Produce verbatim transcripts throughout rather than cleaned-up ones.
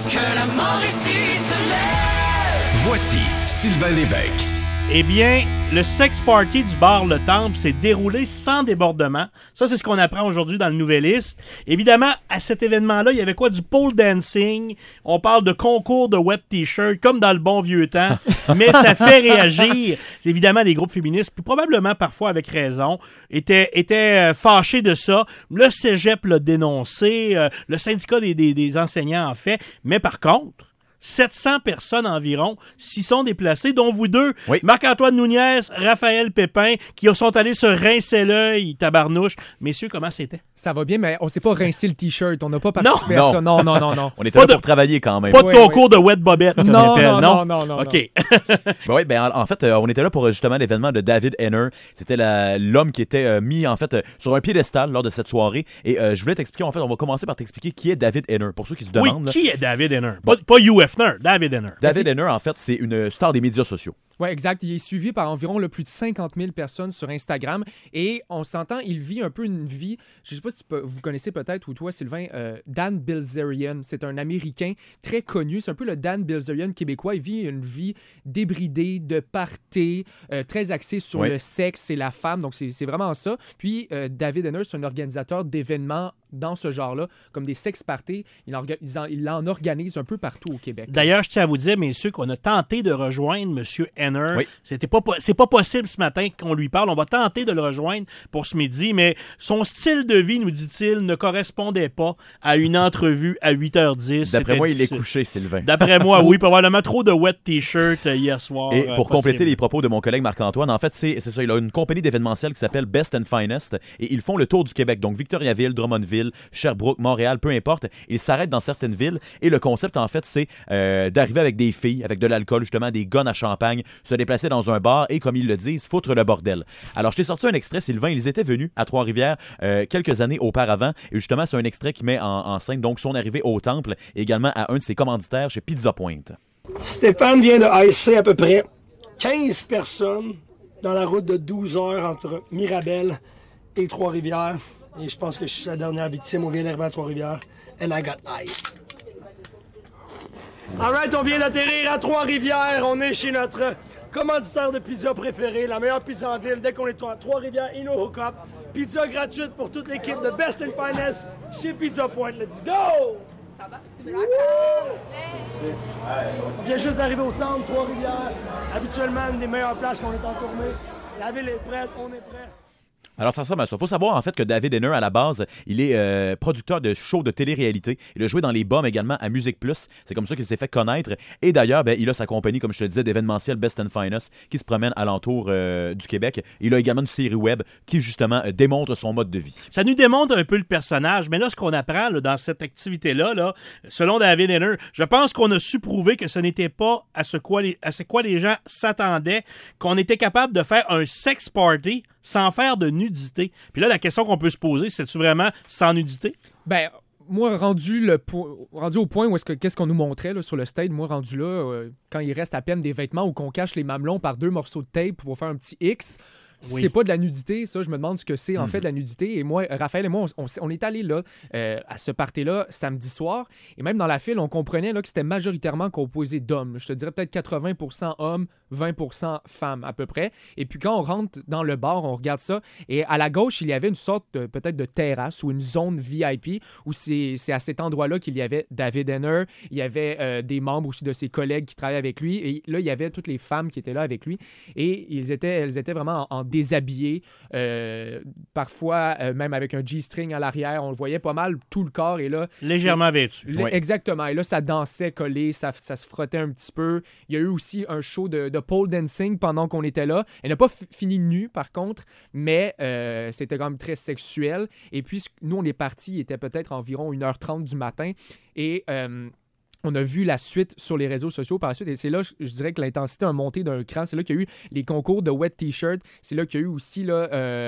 que la Mauricie se lève. Voici Sylvain Lévesque. Eh bien, le sex party du bar Le Temple s'est déroulé sans débordement. Ça, c'est ce qu'on apprend aujourd'hui dans le Nouvelliste. Évidemment, à cet événement-là, il y avait quoi? Du pole dancing. On parle de concours de wet t-shirt, comme dans le bon vieux temps. Mais ça fait réagir. Évidemment, les groupes féministes, puis probablement parfois avec raison, étaient, étaient fâchés de ça. Le cégep l'a dénoncé. Euh, le syndicat des, des, des enseignants en fait. Mais par contre, sept cents personnes environ s'y sont déplacées, dont vous deux, oui. Marc-Antoine Nunez, Raphaël Pépin, qui sont allés se rincer l'œil, tabarnouche. Messieurs, comment c'était? Ça va bien, mais on s'est pas rincé le t-shirt. On n'a pas participé non. à ça. Non, non, non, non. On était pas là de... pour travailler quand même. Pas de oui, concours oui. de wet bobette, comme non, on appelle, non, non? Non, non, non. OK. ben oui, ben en, en fait, euh, on était là pour justement l'événement de David Henner. C'était la, l'homme qui était euh, mis, en fait, euh, sur un piédestal lors de cette soirée. Et euh, je voulais t'expliquer, en fait, on va commencer par t'expliquer qui est David Henner. Pour ceux qui se demandent. Oui, là. qui est David Henner? Bon. Pas, pas Hugh Hefner, David Henner. David Henner, en fait, c'est une star des médias sociaux. Oui, exact. Il est suivi par environ le plus de cinquante mille personnes sur Instagram. Et on s'entend, il vit un peu une vie, je ne sais pas si peux, vous connaissez peut-être, ou toi, Sylvain, euh, Dan Bilzerian. C'est un Américain très connu. C'est un peu le Dan Bilzerian québécois. Il vit une vie débridée, de party, euh, très axée sur oui. le sexe et la femme. Donc, c'est, c'est vraiment ça. Puis, euh, David Henner, c'est un organisateur d'événements dans ce genre-là, comme des sex parties. Il en, il, en, il en organise un peu partout au Québec. D'ailleurs, je tiens à vous dire, messieurs, qu'on a tenté de rejoindre M. Henner. Oui. C'était pas, c'est pas possible ce matin qu'on lui parle. On va tenter de le rejoindre pour ce midi, mais son style de vie, nous dit-il, ne correspondait pas à une entrevue à huit heures dix. D'après C'était moi, difficile. il est couché, Sylvain. D'après moi, oui. Probablement trop de wet t-shirt hier soir. Et pour euh, compléter possible. les propos de mon collègue Marc-Antoine, en fait, c'est, c'est ça. Il a une compagnie d'événementiel qui s'appelle Best and Finest et ils font le tour du Québec. Donc, Victoriaville, Drummondville, Sherbrooke, Montréal, peu importe. Ils s'arrêtent dans certaines villes et le concept, en fait, c'est euh, d'arriver avec des filles, avec de l'alcool, justement, des guns à champagne, se déplacer dans un bar et, comme ils le disent, foutre le bordel. Alors, je t'ai sorti un extrait, Sylvain. Ils étaient venus à Trois-Rivières euh, quelques années auparavant et justement, c'est un extrait qui met en, en scène donc son arrivée au Temple et également à un de ses commanditaires chez Pizza Point. Stéphane vient de icer à peu près quinze personnes dans la route de douze heures entre Mirabel et Trois-Rivières. Et je pense que je suis la dernière victime. On vient d'arriver à Trois-Rivières. And I got ice. All right, on vient d'atterrir à Trois-Rivières. On est chez notre commanditaire de pizza préféré, la meilleure pizza en ville. Dès qu'on est à Trois-Rivières, Inno Hookup. Pizza gratuite pour toute l'équipe de Best and Finest chez Pizza Point. Let's go! Ça va, c'est On vient juste d'arriver au Temple, Trois-Rivières. Habituellement, une des meilleures places qu'on est en tournée. La ville est prête, on est prêt. Alors, ça ressemble à ça. Il faut savoir, en fait, que David Henner, à la base, il est euh, producteur de shows de télé-réalité. Il a joué dans les bombes également à Musique Plus. C'est comme ça qu'il s'est fait connaître. Et d'ailleurs, ben, il a sa compagnie, comme je te le disais, d'événementiel Best and Finest, qui se promène alentour euh, du Québec. Il a également une série web qui, justement, euh, démontre son mode de vie. Ça nous démontre un peu le personnage. Mais là, ce qu'on apprend là, dans cette activité-là, là, selon David Henner, je pense qu'on a su prouver que ce n'était pas à ce quoi les, à ce quoi les gens s'attendaient, qu'on était capable de faire un sex party sans faire de nudité. Puis là, la question qu'on peut se poser, c'est-tu vraiment sans nudité? Ben, moi, rendu, le po- rendu au point où est-ce que qu'est-ce qu'on nous montrait là, sur le stage, moi, rendu là, euh, quand il reste à peine des vêtements ou qu'on cache les mamelons par deux morceaux de tape pour faire un petit X, oui. C'est pas de la nudité, ça, je me demande ce que c'est en mm-hmm. fait de la nudité. Et moi, Raphaël et moi, on, on, on est allés là, euh, à ce party-là, samedi soir, et même dans la file, on comprenait là, que c'était majoritairement composé d'hommes. Je te dirais peut-être quatre-vingts pour cent hommes, vingt pour cent femmes à peu près. Et puis quand on rentre dans le bar, on regarde ça, et à la gauche, il y avait une sorte de, peut-être de terrasse ou une zone V I P, où c'est, c'est à cet endroit-là qu'il y avait David Henner, il y avait euh, des membres aussi de ses collègues qui travaillaient avec lui, et là, il y avait toutes les femmes qui étaient là avec lui, et ils étaient, elles étaient vraiment en, en déshabillé, euh, parfois euh, même avec un G-string à l'arrière, on le voyait pas mal tout le corps et là légèrement vêtu. L- oui. Exactement, et là ça dansait collé, ça, ça se frottait un petit peu. Il y a eu aussi un show de, de pole dancing pendant qu'on était là. Elle n'a pas f- fini nue par contre, mais euh, c'était quand même très sexuel. Et puis nous on est partis, il était peut-être environ une heure trente du matin et euh, on a vu la suite sur les réseaux sociaux par la suite et c'est là, je, je dirais que l'intensité a monté d'un cran. C'est là qu'il y a eu les concours de wet t-shirt. C'est là qu'il y a eu aussi là, euh,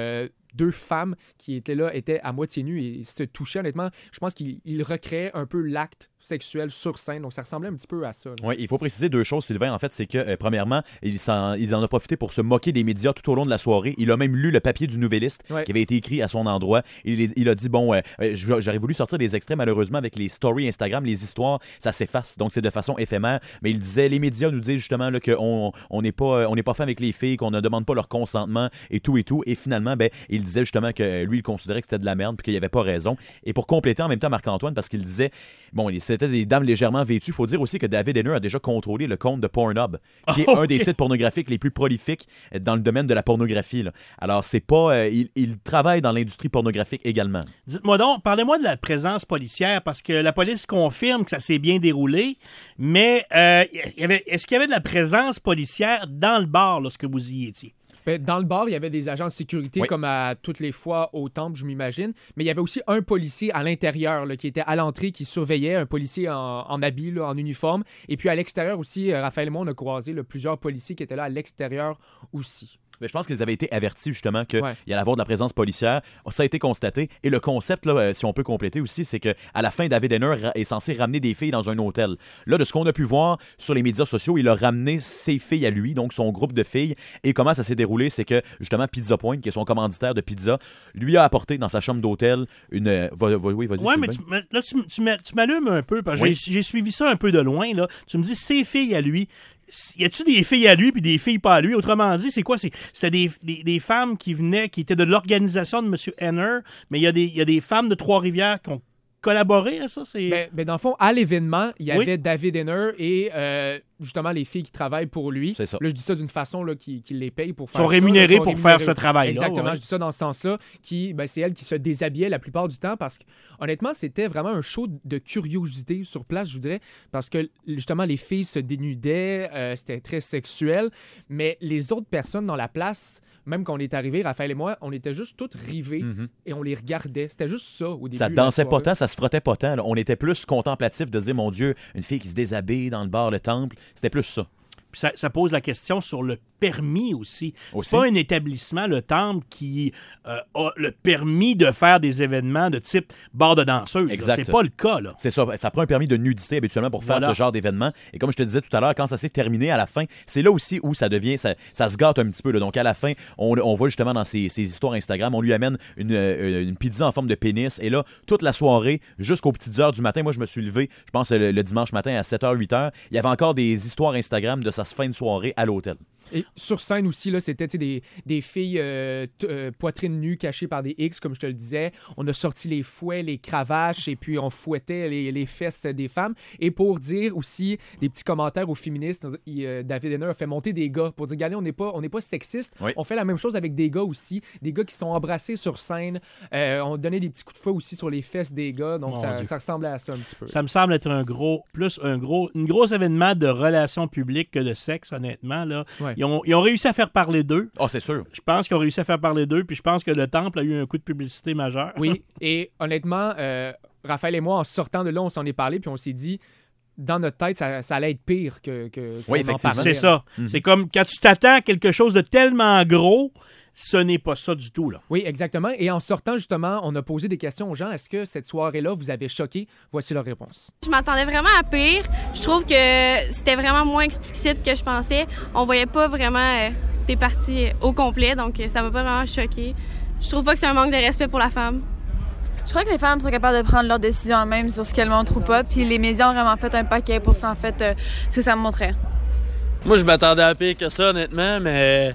deux femmes qui étaient là étaient à moitié nues et se touchaient. Honnêtement, je pense qu'il il recréait un peu l'acte sexuel sur scène. Donc, ça ressemblait un petit peu à ça. Oui, il faut préciser deux choses, Sylvain. En fait, c'est que, euh, premièrement, il, s'en, il en a profité pour se moquer des médias tout au long de la soirée. Il a même lu le papier du Nouvelliste ouais. qui avait été écrit à son endroit. Il, il a dit, bon, euh, j'aurais voulu sortir des extraits, malheureusement, avec les stories Instagram, les histoires, ça s'efface. Donc, c'est de façon éphémère. Mais il disait, les médias nous disent justement là, qu'on on n'est pas, on n'est pas fait avec les filles, qu'on ne demande pas leur consentement et tout et tout. Et finalement, ben, il disait justement que lui, il considérait que c'était de la merde puis qu'il n'y avait pas raison. Et pour compléter en même temps, Marc-Antoine, parce qu'il disait, bon, c'était des dames légèrement vêtues. Il faut dire aussi que David Hayner a déjà contrôlé le compte de Pornhub, qui est oh, un des okay. sites pornographiques les plus prolifiques dans le domaine de la pornographie. Là. Alors, c'est pas... Euh, il, il travaille dans l'industrie pornographique également. Dites-moi donc, parlez-moi de la présence policière, parce que la police confirme que ça s'est bien déroulé, mais euh, y avait, est-ce qu'il y avait de la présence policière dans le bar lorsque vous y étiez? Dans le bar, il y avait des agents de sécurité, oui. comme à toutes les fois au temple, je m'imagine. Mais il y avait aussi un policier à l'intérieur là, qui était à l'entrée, qui surveillait, un policier en, en habit, là, en uniforme. Et puis à l'extérieur aussi, Raphaël et moi, on a croisé là, plusieurs policiers qui étaient là à l'extérieur aussi. Mais je pense qu'ils avaient été avertis justement qu'il ouais. y allait avoir de la présence policière. Ça a été constaté. Et le concept, là, si on peut compléter aussi, c'est qu'à la fin, David Hayner est censé ramener des filles dans un hôtel. Là, de ce qu'on a pu voir sur les médias sociaux, il a ramené ses filles à lui, donc son groupe de filles. Et comment ça s'est déroulé, c'est que justement Pizza Point, qui est son commanditaire de pizza, lui a apporté dans sa chambre d'hôtel une... Va, va, oui, vas-y. Oui, mais tu, là, tu, tu, tu m'allumes un peu, parce que oui. j'ai, j'ai suivi ça un peu de loin. Là. Tu me dis ses filles à lui. Y a-tu des filles à lui puis des filles pas à lui? Autrement dit, c'est quoi? C'est, c'était des, des, des femmes qui venaient, qui étaient de l'organisation de M. Hayner, mais il y, y a des femmes de Trois-Rivières qui ont collaboré à ça? C'est... Ben, ben dans le fond, à l'événement, il y avait oui. David Hayner et euh, justement les filles qui travaillent pour lui. C'est ça. Là, je dis ça d'une façon là, qui, qui les paye pour faire sont ça. Rémunérés là, sont pour rémunérés faire ce travail-là. Exactement, ouais. je dis ça dans ce sens-là. Qui, ben, c'est elle qui se déshabillait la plupart du temps parce que, honnêtement, c'était vraiment un show de curiosité sur place, je vous dirais, parce que justement, les filles se dénudaient, euh, c'était très sexuel, mais les autres personnes dans la place, même quand on est arrivé, Raphaël et moi, on était juste toutes rivées mm-hmm. et on les regardait. C'était juste ça au début. Ça dansait pas tant, ça se frottait pas tant. Là. On était plus contemplatif de dire, mon Dieu, une fille qui se déshabille dans le bar, le temple. C'était plus ça. Puis ça, ça pose la question sur le permis aussi. aussi. C'est pas un établissement, le temple, qui euh, a le permis de faire des événements de type bar de danseuse. Exact. C'est pas le cas. Là. C'est ça. Ça prend un permis de nudité habituellement pour faire voilà. ce genre d'événement. Et comme je te disais tout à l'heure, quand ça s'est terminé à la fin, c'est là aussi où ça devient, ça, ça se gâte un petit peu. Là. Donc à la fin, on, on voit justement dans ces, ces histoires Instagram, on lui amène une, une pizza en forme de pénis. Et là, toute la soirée, jusqu'aux petites heures du matin, moi je me suis levé, je pense le, le dimanche matin à sept heures, huit heures, il y avait encore des histoires Instagram de sa fin de soirée à l'hôtel. Et sur scène aussi, là, c'était des, des filles euh, t- euh, poitrine nue cachées par des X, comme je te le disais. On a sorti les fouets, les cravaches, et puis on fouettait les, les fesses des femmes. Et pour dire aussi des petits commentaires aux féministes, il, euh, David Hayner a fait monter des gars pour dire, regardez, on n'est pas, on n'est pas sexiste. Oui. On fait la même chose avec des gars aussi. Des gars qui sont embrassés sur scène. Euh, on donnait des petits coups de feu aussi sur les fesses des gars. Donc ça, ça ressemblait à ça un petit peu. Ça me semble être un gros, plus un gros, une gros événement de relations publiques que de sexe, honnêtement. Là. Ouais. Ils ont, ils ont réussi à faire parler d'eux. Ah, oh, c'est sûr. Je pense qu'ils ont réussi à faire parler d'eux, puis je pense que le temple a eu un coup de publicité majeur. Oui, et honnêtement, euh, Raphaël et moi, en sortant de là, on s'en est parlé, puis on s'est dit, dans notre tête, ça, ça allait être pire que, que oui, effectivement. C'est ça. Mm-hmm. C'est comme quand tu t'attends à quelque chose de tellement gros, ce n'est pas ça du tout, là. Oui, exactement. Et en sortant, justement, on a posé des questions aux gens. Est-ce que cette soirée-là vous avez choqué? Voici leur réponse. Je m'attendais vraiment à pire. Je trouve que c'était vraiment moins explicite que je pensais. On voyait pas vraiment euh, des parties au complet, donc ça m'a pas vraiment choqué. Je trouve pas que c'est un manque de respect pour la femme. Je crois que les femmes sont capables de prendre leurs décisions elles-mêmes sur ce qu'elles montrent ou pas, puis les médias ont vraiment fait un paquet pour ça, en fait, euh, ce que ça me montrait. Moi, je m'attendais à pire que ça, honnêtement, mais...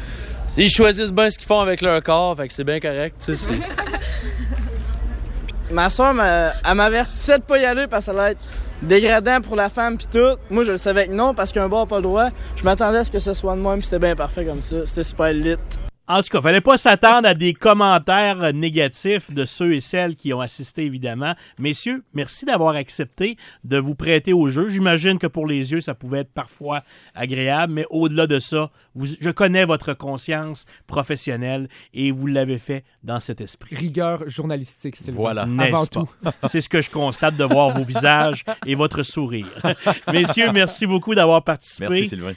Ils choisissent bien ce qu'ils font avec leur corps, fait que c'est bien correct, tu sais. C'est... Ma soeur, elle m'avertissait de pas y aller parce que ça allait être dégradant pour la femme pis tout. Moi, je le savais que non, parce qu'un bar n'a pas le droit. Je m'attendais à ce que ce soit de moi, pis c'était bien parfait comme ça. C'était super lit. En tout cas, fallait pas s'attendre à des commentaires négatifs de ceux et celles qui ont assisté, évidemment. Messieurs, merci d'avoir accepté de vous prêter au jeu. J'imagine que pour les yeux, ça pouvait être parfois agréable, mais au-delà de ça, vous, je connais votre conscience professionnelle et vous l'avez fait dans cet esprit. Rigueur journalistique, c'est voilà, avant tout. C'est ce que je constate de voir vos visages et votre sourire. Messieurs, merci beaucoup d'avoir participé. Merci, Sylvain.